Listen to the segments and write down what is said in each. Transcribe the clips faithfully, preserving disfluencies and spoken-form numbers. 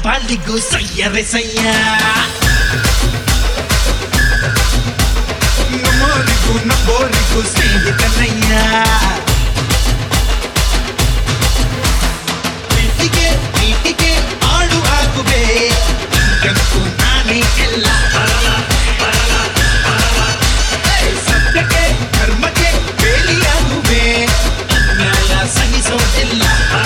ಕಪಾಲಿಗೂ ಸಯ್ಯರೆ ಸಯ್ಯ ನಮ್ಮೋರಿಗೂ ನಂಬೋರಿಗೂ ಸ್ನೇಹಿತನಯ್ಯ ಪ್ರೀತಿಗೆ ಪ್ರೀತಿಗೆ ಆಡು ಆಗುವೆ ಗಂಕು ನಾನೇ ಎಲ್ಲ ಸತ್ಯಕ್ಕೆ ಧರ್ಮಕ್ಕೆ ಬೇಲಿಯಾಗುವೆ ಅನ್ಯಾಯ ಸಹಿಸೋದಿಲ್ಲ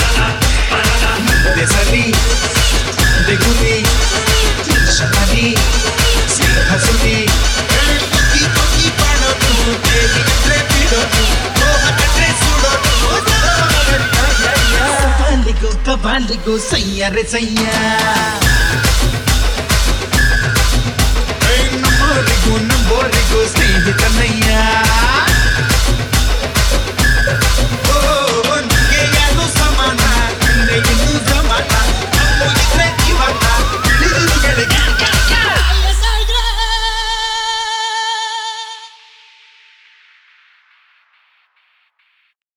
ಮುಂದೆ ಸರಿ ಗುರಿ ಶನಿ ಸ್ನೇಹ ಸುನಿ ಕುಕ್ಕಿ ಕುಕ್ಕಿ ಮಾಡೋದು ಬೇಲಿಗಟ್ರೆ ಬಿಡೋದು ಮೋಹ ಕಟ್ರೆ ಸುಡೋದು ಕಪಾಲಿಗೂ ಕಪಾಲಿಗೂ ಸಯ್ಯರೆ ಸಯ್ಯ